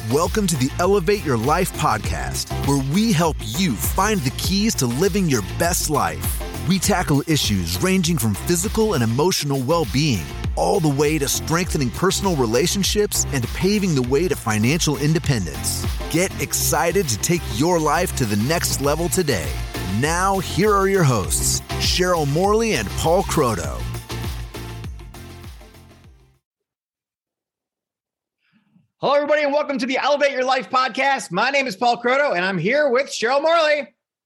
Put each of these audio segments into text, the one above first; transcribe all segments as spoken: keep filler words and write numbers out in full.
Welcome to the Elevate Your Life podcast, where we help you find the keys to living your best life. We tackle issues ranging from physical and emotional well-being, all the way to strengthening personal relationships and paving the way to financial independence. Get excited to take your life to the next level today. Now, here are your hosts, Cheryl Morley and Paul Croto. Hello, everybody, and welcome to the Elevate Your Life podcast. My name is Paul Croto, and I'm here with Cheryl Morley.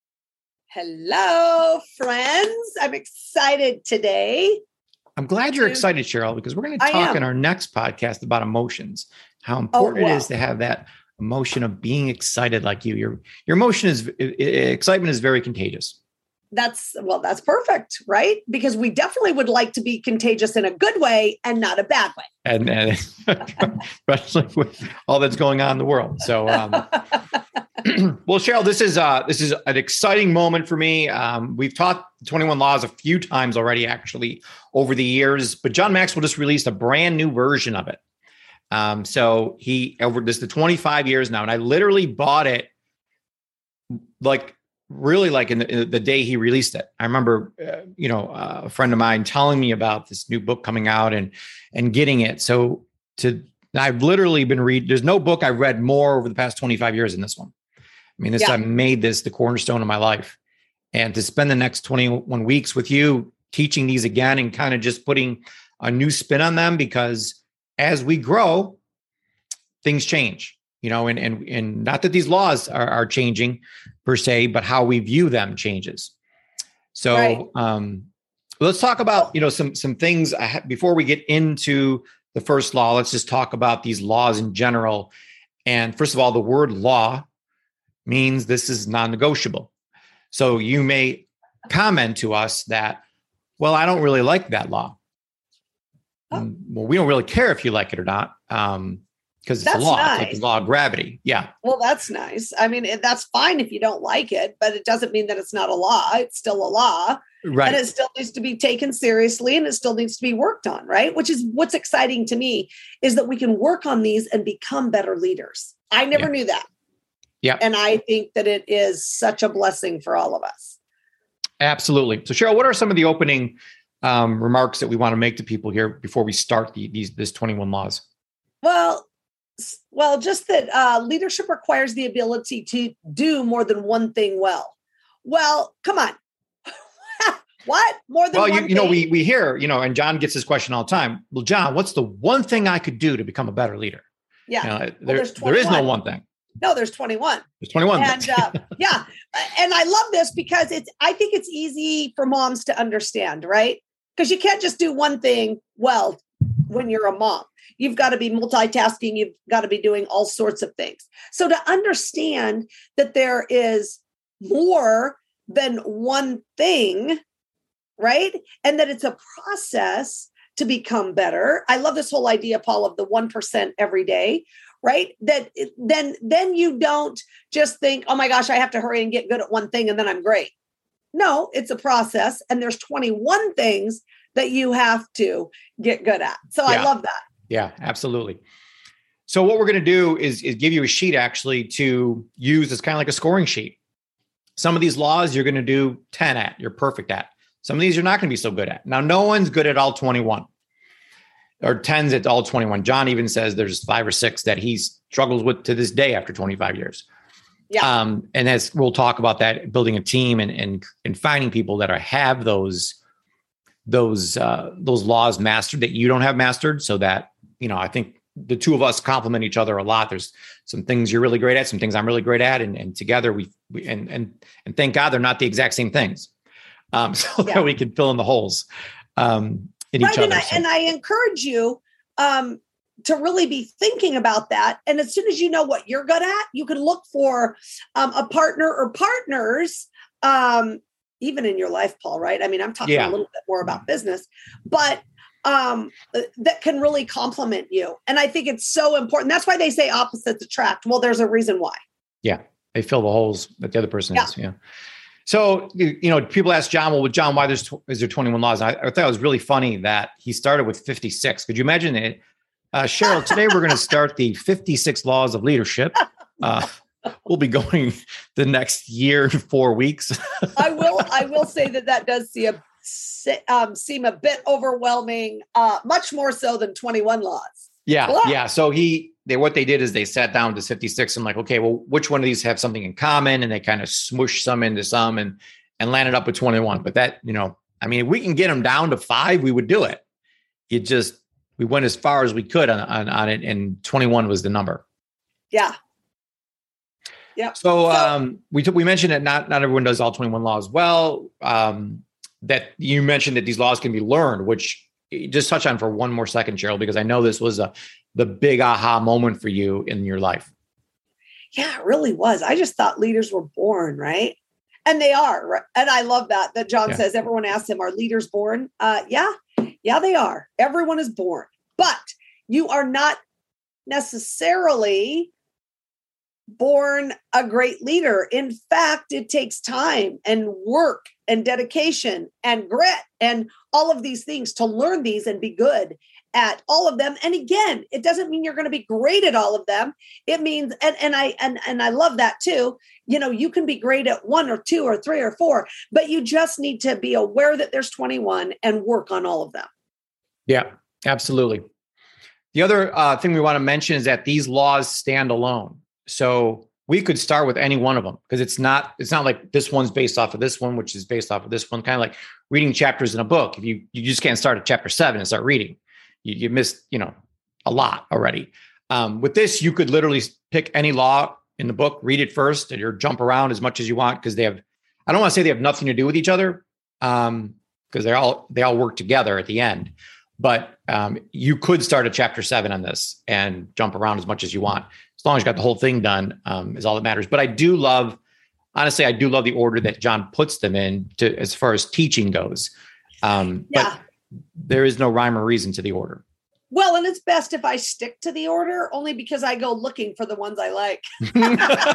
Hello, friends. I'm excited today. I'm glad you're excited, Cheryl, because we're going to talk in our next podcast about emotions, how important oh, wow. it is to have that emotion of being excited like you. Your, your emotion is, excitement is very contagious. That's, well, that's perfect, right? Because we definitely would like to be contagious in a good way and not a bad way. And, and especially with all that's going on in the world. So, um, well, Cheryl, this is uh, this is an exciting moment for me. Um, we've taught twenty-one Laws a few times already, actually, over the years. But John Maxwell just released a brand new version of it. Um, so he over this the twenty-five years now, and I literally bought it like. Really like in the, in the day he released it. I remember, uh, you know, uh, a friend of mine telling me about this new book coming out and, and getting it. So to, I've literally been read, there's no book I've read more over the past twenty-five years than this one. I mean, this, yeah. I made this the cornerstone of my life, and to spend the next twenty-one weeks with you teaching these again and kind of just putting a new spin on them, because as we grow, things change. You know, and and and not that these laws are, are changing per se, but how we view them changes. So right. um, let's talk about, you know, some some things I ha- before we get into the first law. Let's just talk about these laws in general. And first of all, the word law means this is non-negotiable. So you may comment to us that, well, I don't really like that law. Oh. Well, we don't really care if you like it or not. Um, Because it's that's a law, nice. It's like the law of gravity. Yeah. Well, that's nice. I mean, that's fine if you don't like it, but it doesn't mean that it's not a law. It's still a law. Right. And it still needs to be taken seriously, and it still needs to be worked on, right? Which is what's exciting to me, is that we can work on these and become better leaders. I never yeah. knew that. Yeah. And I think that it is such a blessing for all of us. Absolutely. So Cheryl, what are some of the opening um, remarks that we want to make to people here before we start the, these, this twenty-one laws? Well, Well, just that uh, leadership requires the ability to do more than one thing well. Well, come on. What? More than well, one you, you know, thing? we we hear, you know, and John gets this question all the time. Well, John, what's the one thing I could do to become a better leader? Yeah. You know, well, there, there is no one thing. No, there's twenty-one. There's twenty-one. And uh, yeah. And I love this because it's, I think it's easy for moms to understand, right? Because you can't just do one thing well when you're a mom. You've got to be multitasking. You've got to be doing all sorts of things. So to understand that there is more than one thing, right? And that it's a process to become better. I love this whole idea, Paul, of the one percent every day, right? That then, then you don't just think, oh my gosh, I have to hurry and get good at one thing and then I'm great. No, it's a process. And there's twenty-one things that you have to get good at. So yeah. I love that. Yeah, absolutely. So what we're going to do is, is give you a sheet actually to use as kind of like a scoring sheet. Some of these laws you're going to do ten at, you're perfect at. Some of these you're not going to be so good at. Now, no one's good at all twenty-one or tens at all twenty-one. John even says there's five or six that he struggles with to this day after twenty-five years. Yeah. Um, and as we'll talk about that, building a team and, and, and finding people that are, have those, those, uh, those laws mastered that you don't have mastered, so that, you know, I think the two of us complement each other a lot. There's some things you're really great at, some things I'm really great at. And, and together we, we and, and, and thank God they're not the exact same things. Um, so yeah. that we can fill in the holes um, in right, each other. And I, so. and I encourage you um, to really be thinking about that. And as soon as you know what you're good at, you can look for um, a partner or partners, um, even in your life, Paul, right? I mean, I'm talking yeah. a little bit more about business, but um, that can really complement you. And I think it's so important. That's why they say opposites attract. Well, there's a reason why. Yeah. They fill the holes that the other person yeah. is. Yeah. So, you know, people ask John, well, with John, why there's, is there twenty-one laws? I, I thought it was really funny that he started with fifty-six. Could you imagine it? Uh, Cheryl, today we're going to start the fifty-six Laws of Leadership. Uh, we'll be going the next year and four weeks. I will. I will say that that does see a, um, seem a bit overwhelming, uh, much more so than twenty-one laws. Yeah, Wow. yeah. So he, they, what they did is they sat down to fifty-six and like, okay, well, which one of these have something in common? And they kind of smushed some into some and and landed up with twenty-one. But that, you know, I mean, if we can get them down to five, we would do it. It just, we went as far as we could on on, on it, and twenty-one was the number. Yeah. Yeah. So, so um, we t- we mentioned that not not everyone does all twenty-one laws well. Um, that you mentioned that these laws can be learned, which just touch on for one more second, Cheryl, because I know this was a the big aha moment for you in your life. Yeah, it really was. I just thought leaders were born, right? And they are. Right? And I love that, that John yeah. says, everyone asks him, are leaders born? Uh, yeah, yeah, they are. Everyone is born, but you are not necessarily born a great leader. In fact, it takes time and work and dedication and grit and all of these things to learn these and be good at all of them. And again, it doesn't mean you're going to be great at all of them. It means, and, and I, and, and I love that too. You know, you can be great at one or two or three or four, but you just need to be aware that there's twenty-one and work on all of them. Yeah, absolutely. The other uh, thing we want to mention is that these laws stand alone. So we could start with any one of them because it's not, it's not like this one's based off of this one, which is based off of this one, kind of like reading chapters in a book. If you, you just can't start at chapter seven and start reading, you, you missed, you know, a lot already. Um, with this, you could literally pick any law in the book, read it first, and you're jump around as much as you want because they have, I don't want to say they have nothing to do with each other um, because they're all, they all work together at the end. But um, you could start at chapter seven on this and jump around as much as you want. As long as you got the whole thing done um, is all that matters. But I do love, honestly, I do love the order that John puts them in to, as far as teaching goes. Um, yeah. But there is no rhyme or reason to the order. Well, and it's best if I stick to the order only because I go looking for the ones I like. I'll do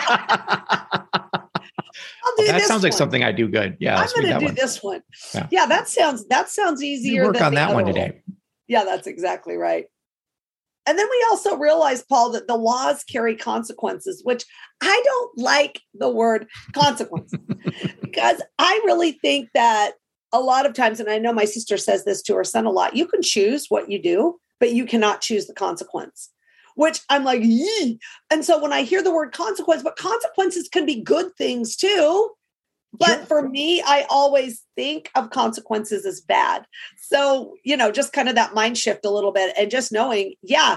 well, that this sounds like one. Something I do good. Yeah. I'm going to do one. this one. Yeah. yeah, that sounds, that sounds easier. You work than on that one today. One. Yeah, that's exactly right. And then we also realize, Paul, that the laws carry consequences, which I don't like the word consequences because I really think that a lot of times, and I know my sister says this to her son a lot, you can choose what you do, but you cannot choose the consequence, which I'm like, yee. And so when I hear the word consequence, but consequences can be good things too. But sure. For me, I always think of consequences as bad. So, you know, just kind of that mind shift a little bit and just knowing, yeah,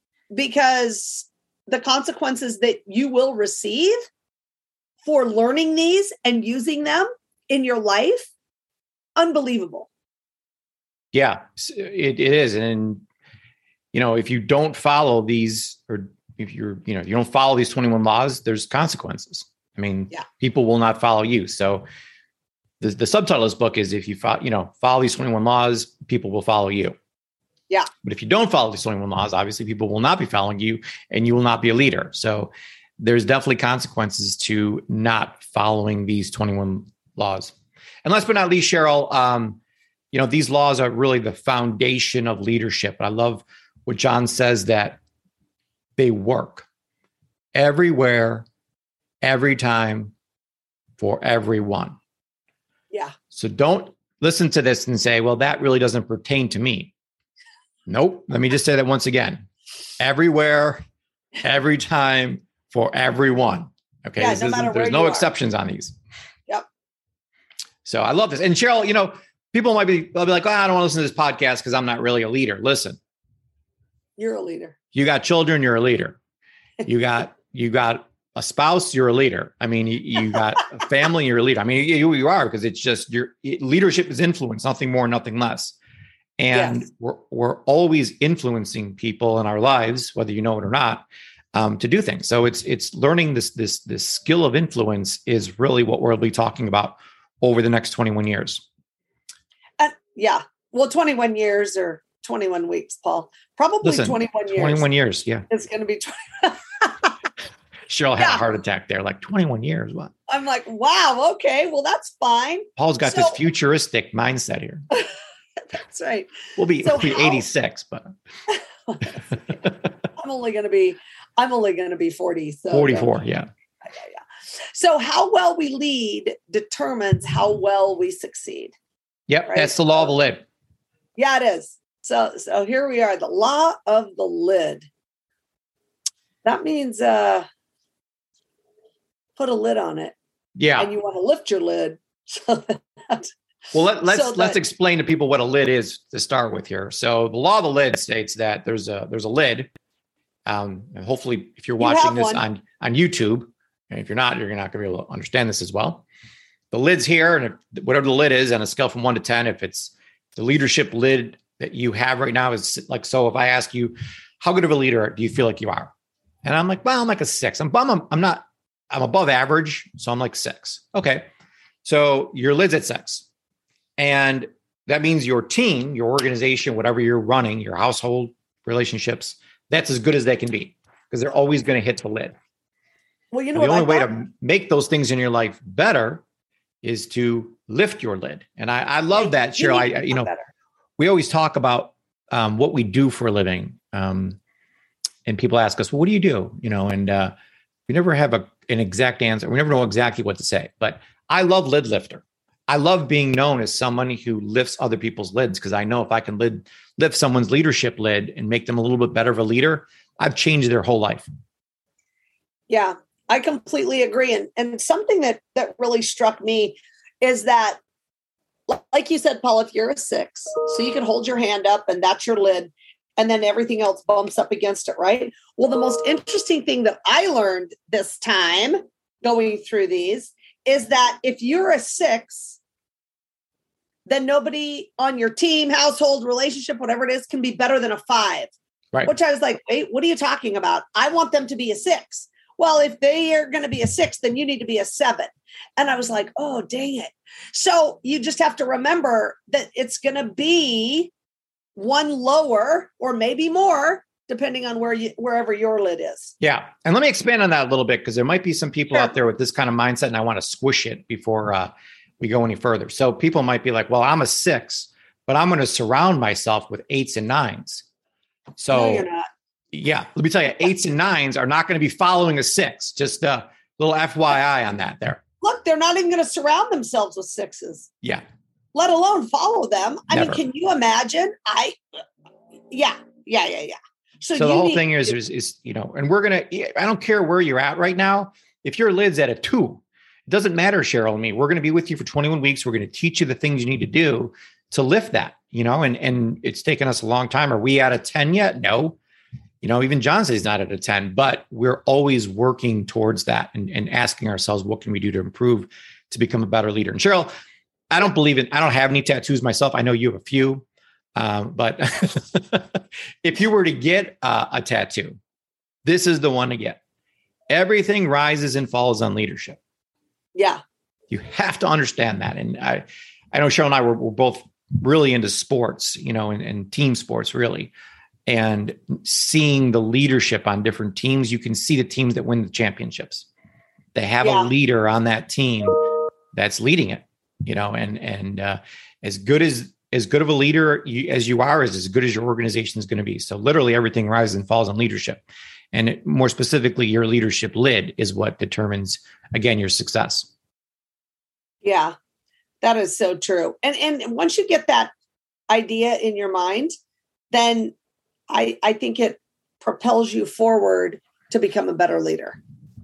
because the consequences that you will receive for learning these and using them in your life, unbelievable. Yeah, it, it is. And, you know, if you don't follow these, or if you're, you know, you don't follow these twenty-one laws, there's consequences. I mean, yeah. People will not follow you. So the, the subtitle of this book is if you follow, you know, follow these twenty-one laws, people will follow you. Yeah. But if you don't follow these twenty-one laws, obviously people will not be following you and you will not be a leader. So there's definitely consequences to not following these twenty-one laws. And last but not least, Cheryl, um, you know, these laws are really the foundation of leadership. I love what John says, that they work everywhere, every time, for everyone. Yeah. So don't listen to this and say, well, that really doesn't pertain to me. Nope. Let me just say that once again. Everywhere, every time, for everyone. Okay. Yeah, this no matter there's where no you exceptions on these. Yep. So I love this. And Cheryl, you know, people might be, they'll be like, oh, I don't want to listen to this podcast because I'm not really a leader. Listen. You're a leader. You got children, you're a leader. You got, you got a spouse, you're a leader. I mean, you, you got a family, you're a leader. I mean, you, you are, because it's just your it, leadership is influence, nothing more, nothing less. And yes. we're, we're always influencing people in our lives, whether you know it or not, um, to do things. So it's, it's learning this, this, this skill of influence is really what we'll be talking about over the next twenty-one years. Uh, yeah. Well, twenty-one years or twenty-one weeks, Paul, probably Listen, twenty-one years. twenty-one years. Yeah. It's going to be twenty. Cheryl had yeah. a heart attack there, like twenty-one years. What? I'm like, wow. Okay. Well, that's fine. Paul's got so, this futuristic mindset here. That's right. We'll be, so we'll be how, eighty-six, but I'm only going to be, I'm only going to be forty. So forty-four. Yeah. yeah. Yeah. So how well we lead determines how well we succeed. Yep. Right? That's the law of the lid. Yeah, it is. So, so here we are, the law of the lid. That means, uh, put a lid on it. Yeah. And you want to lift your lid. So that, well, let, let's, so let's that, explain to people what a lid is to start with here. So the law of the lid states that there's a, there's a lid. Um, and hopefully if you're watching you this one. on, on YouTube, and if you're not, you're not going to be able to understand this as well. The lid's here, and if, whatever the lid is on a scale from one to ten, if it's the leadership lid that you have right now is like, so if I ask you, how good of a leader do you feel like you are? And I'm like, well, I'm like a six. I'm, I'm, I'm not, I'm above average. So I'm like six. Okay. So your lid's at six. And that means your team, your organization, whatever you're running, your household relationships, that's as good as they can be because they're always going to hit the lid. Well, you know, the what only I way thought? to make those things in your life better is to lift your lid. And I, I love that, You Cheryl. need to I, you become know, better. we always talk about um, what we do for a living. Um, and people ask us, well, what do you do? You know, and uh, we never have a, an exact answer. We never know exactly what to say, but I love lid lifter. I love being known as someone who lifts other people's lids because I know if I can lid, lift someone's leadership lid and make them a little bit better of a leader, I've changed their whole life. Yeah, I completely agree. And, and something that, that really struck me is that, like you said, Paul, if you're a six, so you can hold your hand up and that's your lid, and then everything else bumps up against it, right? Well, the most interesting thing that I learned this time going through these is that if you're a six, then nobody on your team, household, relationship, whatever it is, can be better than a five. Right. Which I was like, wait, what are you talking about? I want them to be a six. Well, if they are going to be a six, then you need to be a seven. And I was like, oh, dang it. So you just have to remember that it's going to be one lower or maybe more, depending on where you, wherever your lid is. Yeah. And let me expand on that a little bit, because there might be some people Sure. out there with this kind of mindset, and I want to squish it before uh, we go any further. So people might be like, well, I'm a six, but I'm going to surround myself with eights and nines. So No, you're not. yeah, let me tell you, eights and nines are not going to be following a six. Just a little F Y I on that there. Look, they're not even going to surround themselves with sixes, Yeah. let alone follow them. I Never. mean, can you imagine? I, yeah, yeah, yeah, yeah. So, So you the whole need thing is, to- is, is, you know, and we're going to, I don't care where you're at right now. If your lid's at a two, it doesn't matter, Cheryl and me, we're going to be with you for twenty-one weeks. We're going to teach you the things you need to do to lift that, you know, and, and it's taken us a long time. Are we at a ten yet? No. You know, even John says he's not at a ten, but we're always working towards that and, and asking ourselves, what can we do to improve to become a better leader? And Cheryl, I don't believe in, I don't have any tattoos myself. I know you have a few, um, but if you were to get uh, a tattoo, this is the one to get. Everything rises and falls on leadership. yeah, You have to understand that. And I, I know Cheryl and I were, were both really into sports, you know, and, and team sports really. And seeing the leadership on different teams, you can see the teams that win the championships. They have Yeah. a leader on that team that's leading it, you know, and, and uh, as good as, as good of a leader you, as you are, is as good as your organization is going to be. So literally everything rises and falls on leadership. And it, more specifically, your leadership lid is what determines, again, your success. yeah, that is so true. And and once you get that idea in your mind, then I I think it propels you forward to become a better leader.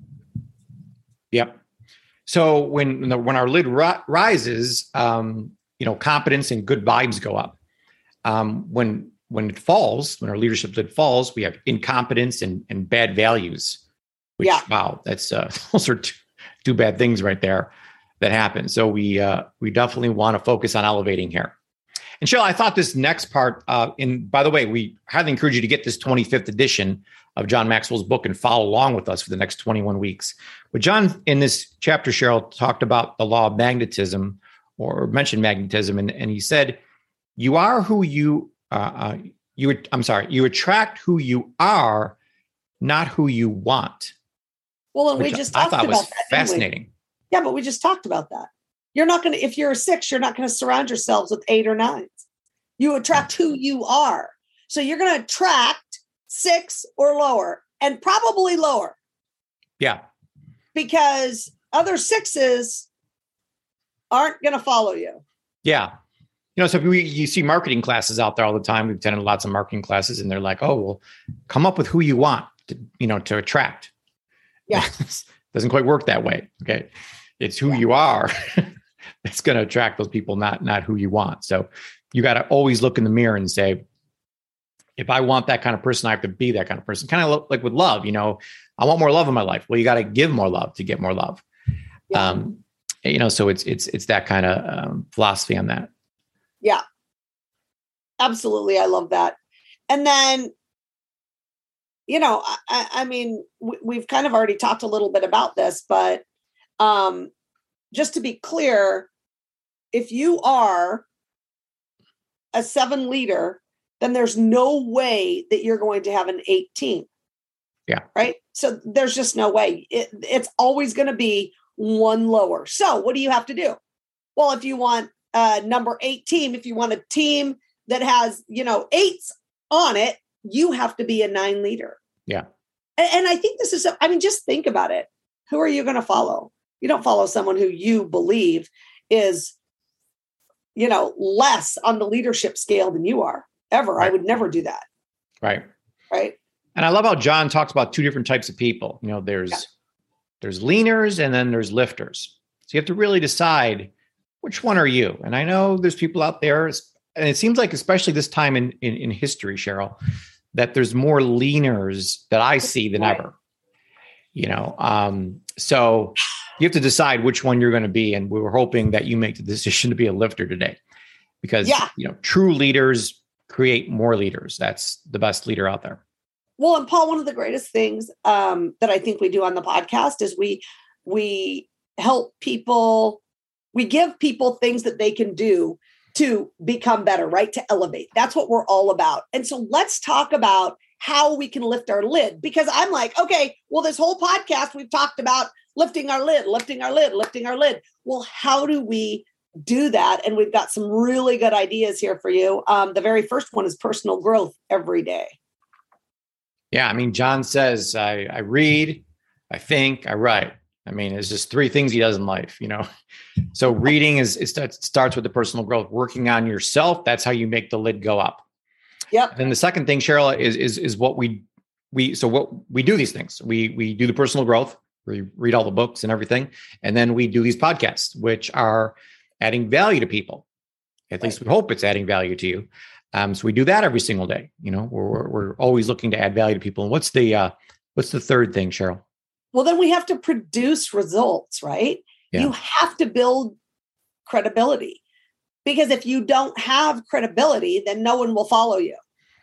Yep. So when when our lid ri- rises, um, you know, competence and good vibes go up. Um, when when it falls, when our leadership lid falls, we have incompetence and, and bad values. Which, Yeah. wow, that's uh, those are two, two bad things right there that happen. So we uh, we definitely want to focus on elevating here. And Cheryl, I thought this next part, uh, and by the way, we highly encourage you to get this twenty-fifth edition of John Maxwell's book and follow along with us for the next twenty-one weeks. But John, in this chapter, Cheryl, talked about the law of magnetism, or mentioned magnetism, and, and he said, you are who you, uh, uh, you. I'm sorry, you attract who you are, not who you want. Well, and we Which just I talked thought about was that. didn't we? fascinating. Yeah, but we just talked about that. You're not going to, if you're a six, you're not going to surround yourselves with eight or nines. You attract who you are. So you're going to attract six or lower, and probably lower. Yeah. Because other sixes aren't going to follow you. Yeah. You know, so we, you see marketing classes out there all the time. We've attended lots of marketing classes, and they're like, oh, well, come up with who you want to, you know, to attract. Yeah. Doesn't quite work that way. Okay. It's who yeah. you are that's going to attract those people, not, not who you want. So you got to always look in the mirror and say, if I want that kind of person, I have to be that kind of person. Kind of like with love, you know, I want more love in my life. Well, you got to give more love to get more love. Yeah. Um, you know, so it's, it's, it's that kind of um, philosophy on that. Yeah, absolutely. I love that. And then, you know, I, I mean, we, we've kind of already talked a little bit about this, but um, just to be clear, if you are a seven leader, then there's no way that you're going to have an eighteen. Yeah. Right. So there's just no way. It, it's always going to be one lower. So what do you have to do? Well, if you want a number eight team, if you want a team that has, you know, eights on it, you have to be a nine leader. Yeah. And, and I think this is, I mean, just think about it. Who are you going to follow? You don't follow someone who you believe is, you know, less on the leadership scale than you are ever. Right. I would never do that. Right. Right. And I love how John talks about two different types of people. You know, there's, yeah. there's leaners and then there's lifters. So you have to really decide which one are you? And I know there's people out there, and it seems like, especially this time in, in, in history, Cheryl, that there's more leaners that I see than right. ever, you know? Um, so you have to decide which one you're going to be. And we were hoping that you make the decision to be a lifter today, because, yeah. you know, true leaders create more leaders. That's the best leader out there. Well, and Paul, one of the greatest things um, that I think we do on the podcast is we, we help people, we give people things that they can do to become better, right? To elevate. That's what we're all about. And so let's talk about how we can lift our lid, because I'm like, okay, well, this whole podcast, we've talked about lifting our lid, lifting our lid, lifting our lid. Well, how do we do that? And we've got some really good ideas here for you. Um, the very first one is personal growth every day. Yeah. I mean, John says, I, I read, I think, I write. I mean, it's just three things he does in life, you know? So reading is, it starts with the personal growth, working on yourself. That's how you make the lid go up. Yep. Then the second thing, Cheryl, is, is, is what we, we, so what we do these things, we, we do the personal growth, we read all the books and everything. And then we do these podcasts, which are adding value to people. At right. least we hope it's adding value to you. Um, so we do that every single day. You know, we're, we're always looking to add value to people. And what's the, uh, what's the third thing, Cheryl? Well, then we have to produce results, right? Yeah. You have to build credibility, because if you don't have credibility, then no one will follow you.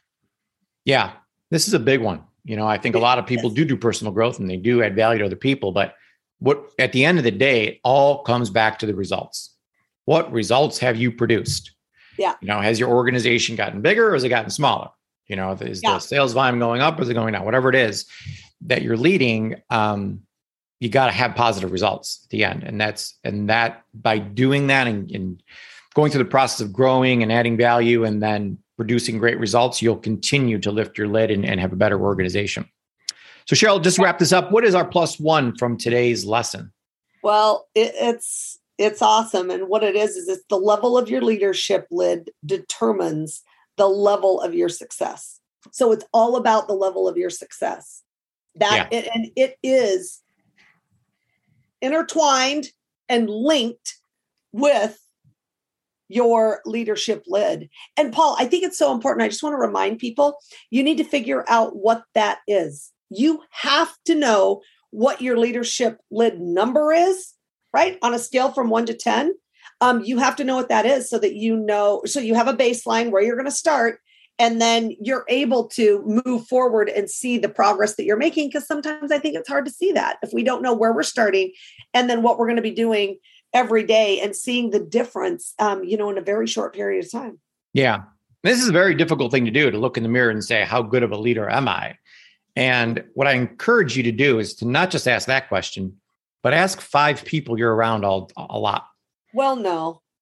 Yeah, this is a big one. You know, I think a lot of people do do personal growth and they do add value to other people, but what at the end of the day, it all comes back to the results. What results have you produced? Yeah. You know, has your organization gotten bigger or has it gotten smaller? You know, is yeah. the sales volume going up or is it going down? Whatever it is that you're leading, um, you got to have positive results at the end. And that's, and that by doing that and, and going through the process of growing and adding value and then producing great results, you'll continue to lift your lid and, and have a better organization. So Cheryl, just wrap this up. What is our plus one from today's lesson? Well, it, it's, it's awesome. And what it is, is it's the level of your leadership lid determines the level of your success. So it's all about the level of your success. That yeah. it, and it is intertwined and linked with your leadership lid. And Paul, I think it's so important. I just want to remind people, you need to figure out what that is. You have to know what your leadership lid number is, right? On a scale from one to ten. Um, you have to know what that is so that you know, so you have a baseline where you're going to start. And then you're able to move forward and see the progress that you're making. Because sometimes I think it's hard to see that if we don't know where we're starting and then what we're going to be doing every day and seeing the difference, um, you know, in a very short period of time. Yeah. This is a very difficult thing to do, to look in the mirror and say, how good of a leader am I? And what I encourage you to do is to not just ask that question, but ask five people you're around all, a lot. Well, no.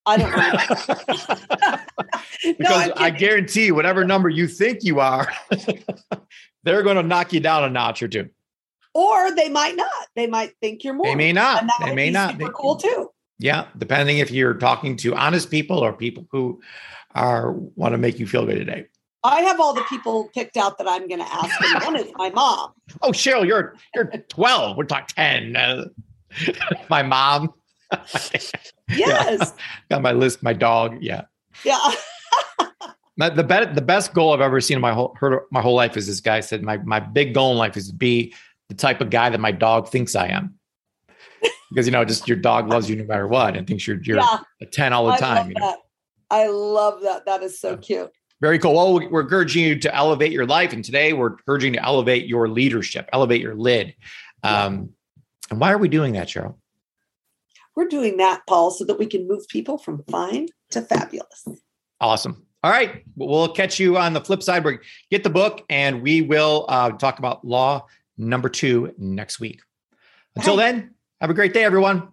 I don't know. Because no, I guarantee whatever number you think you are, they're going to knock you down a notch or two. Or they might not. They might think you're more. They may not. And that They would may be not. super They- cool too. Yeah, depending if you're talking to honest people or people who are want to make you feel good today. I have all the people picked out that I'm going to ask, and one is my mom. Oh, Cheryl, you're you're twelve. We're talking ten. Uh, my mom. Yes. Got my list. My dog. Yeah. Yeah. My, the be- the best goal I've ever seen in my whole heard my whole life is this guy said my my big goal in life is to be the type of guy that my dog thinks I am. Because, you know, just your dog loves you no matter what and thinks you're, you're Yeah. a ten all the I time. love You know? that. I love that. That is so cute. Very cool. Well, we're encouraging you to elevate your life. And today we're encouraging you to elevate your leadership, elevate your lid. Um, and why are we doing that, Cheryl? We're doing that, Paul, so that we can move people from fine to fabulous. Awesome. All right. We'll catch you on the flip side. We get the book and we will uh, talk about law number two next week. Until Hey. then, have a great day, everyone.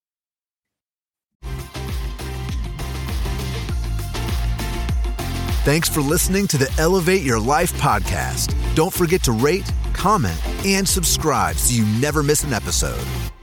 Thanks for listening to the Elevate Your Life podcast. Don't forget to rate, comment, and subscribe so you never miss an episode.